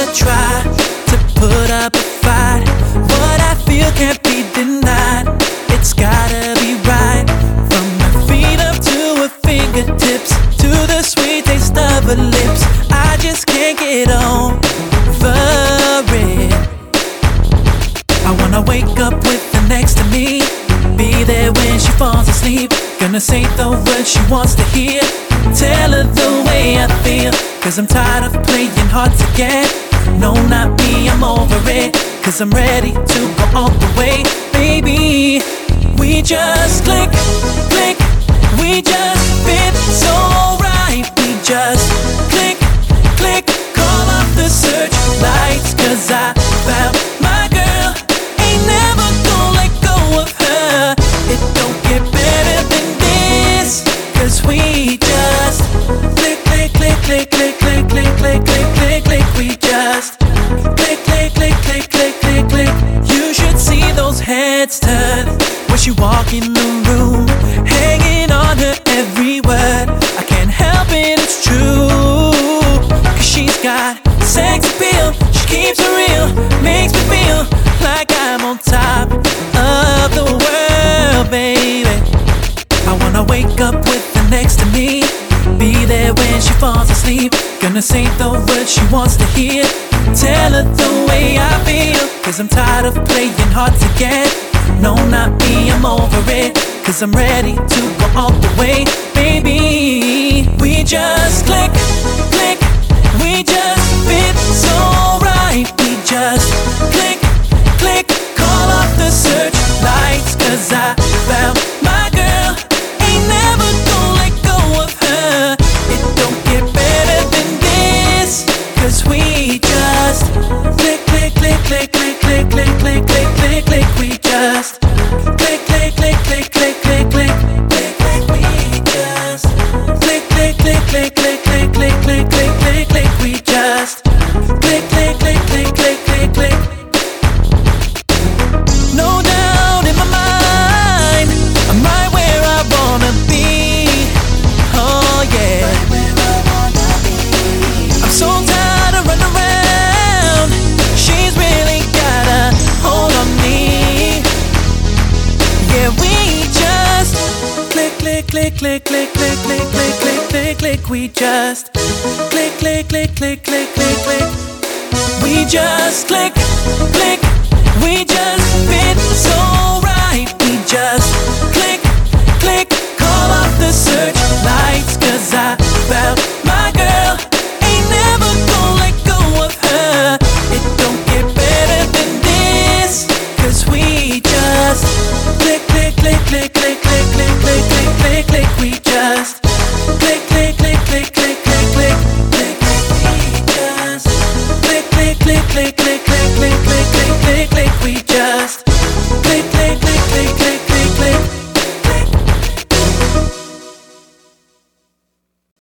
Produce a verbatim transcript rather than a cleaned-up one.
gonna try to put up a fight. What I feel can't be denied. It's gotta be right. From my feet up to her fingertips, to the sweet taste of her lips. I just can't get over it. I wanna wake up with her next to me, be there when she falls asleep. Gonna say the words she wants to hear, tell her the way I feel. Cause I'm tired of playing hard to get. No, not me, I'm over it. Cause I'm ready to go all the way. Baby, we just click, click. We just fit so right. We just click, click. Call off the searchlights, cause I found my girl. Ain't never gonna let go of her. It don't get better than this. Cause we just click, click, click, click, click, click, click, click, click, click, click. We just click, click, click, click, click, click, click. You should see those heads turn when she walk in the room, hanging on her every word. I can't help it, it's true. Cause she's got sex appeal, she keeps it real, makes me feel like I'm on top of the world, baby. I wanna wake up with her next to me, be there when she falls asleep. Gonna say the words she wants to hear, tell her the way I feel. Cause I'm tired of playing hard to get. No, not me, I'm over it. Cause I'm ready to go all the way. Baby, we just click, click. We just fit so right. We just click, click. Call off the searchlights, cause I found my girl. Ain't never gonna let go of her. It don't get better than this. Cause we just click, click, click, click, click, click, click, click, click, click, click. We just click, click, click, click, click, click, click, click, click. We just click, click, click, click, click, click, click, click, click, click, click. We just click, click, click, click, click, click, click. No doubt in my mind, I'm right where I wanna be. Oh yeah. I'm so tired of running around. She's really got a hold on me. Yeah, we just click, click, click, click, click, click, click, click, click, click, click. We just click, click, click, click, click, click, click. We just click, click. We just fit so right. We just click.